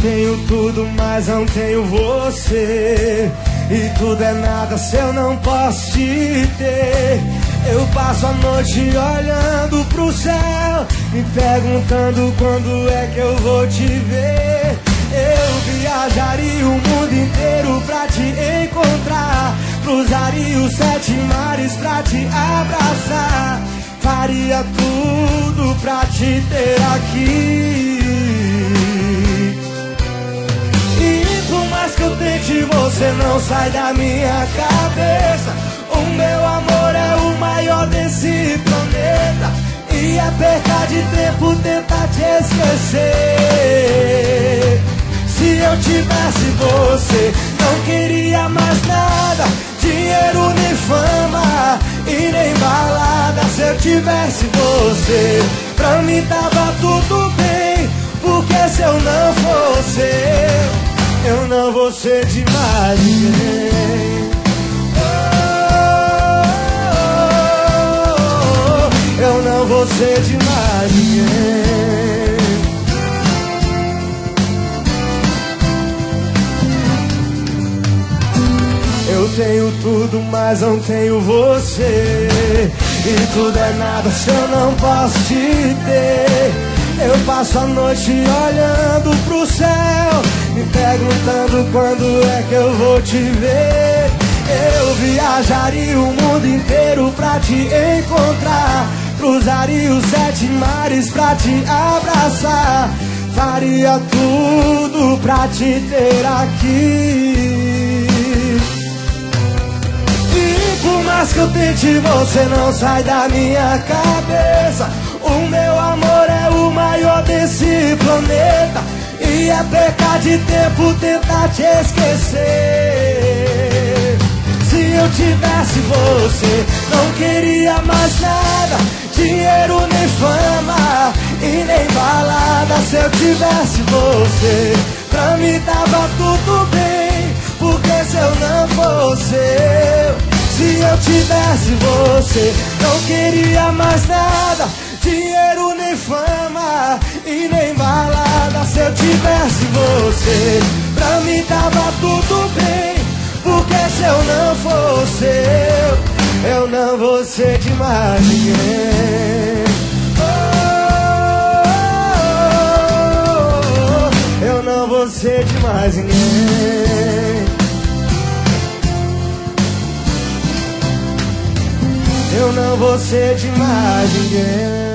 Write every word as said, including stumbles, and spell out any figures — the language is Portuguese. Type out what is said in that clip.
tenho tudo, mas não tenho você. E tudo é nada se eu não posso te ter. Eu passo a noite olhando pro céu, me perguntando quando é que eu vou te ver. Eu viajaria o mundo inteiro pra te encontrar, cruzaria os sete mares pra te abraçar. Faria tudo pra te ter aqui. E por mais que eu tente, você não sai da minha cabeça. O meu amor é o maior desse planeta, e é perca de tempo tentar te esquecer. Se eu tivesse você, não queria mais nada, dinheiro nem fama e nem balada. Se eu tivesse você, pra mim tava tudo bem, porque se eu não fosse eu, eu não vou ser de mais ninguém. Eu não vou ser de mais ninguém. Eu tenho tudo, mas não tenho você. E tudo é nada se eu não posso te ter. Eu passo a noite olhando pro céu, me perguntando quando é que eu vou te ver. Eu viajaria o mundo inteiro pra te encontrar, cruzaria os sete mares pra te abraçar. Faria tudo pra te ter aqui. E por mais que eu tente, você não sai da minha cabeça. O meu amor é o maior desse planeta, e é perca de tempo tentar te esquecer. Se eu tivesse você, não queria mais nada, dinheiro nem fama e nem balada. Se eu tivesse você, pra mim tava tudo bem, porque se eu não fosse eu. Se eu tivesse você, não queria mais nada, dinheiro nem fama e nem balada. Se eu tivesse você, pra mim tava tudo bem, porque se eu não fosse eu, eu não vou ser de mais ninguém. Oh, eu não vou ser de mais ninguém. Eu não vou ser de mais ninguém.